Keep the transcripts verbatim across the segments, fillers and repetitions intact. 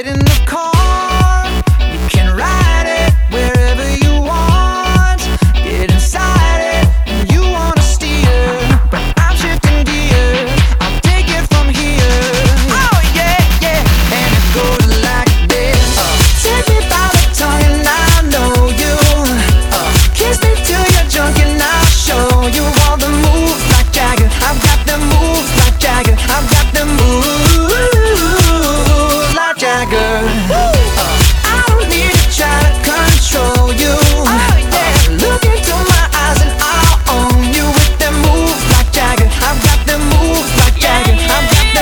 in the car, you can ride it wherever you want. Get inside it, and you wanna steer, but I'm shifting gears. I'll take it from here. Oh yeah, yeah, and it goes like this. uh, Take me by the tongue and I know you. uh, Kiss me till you're drunk and I'll show you all the moves like Jagger. I've got the moves like Jagger. I've got the moves like Jagger. uh, I don't need to try to control you. Oh yeah, look into my eyes and I'll own you with them moves like Jagger. I've got the moves like Jagger. I've got the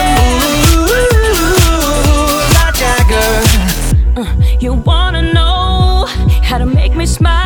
moves like Jagger. You wanna know how to make me smile?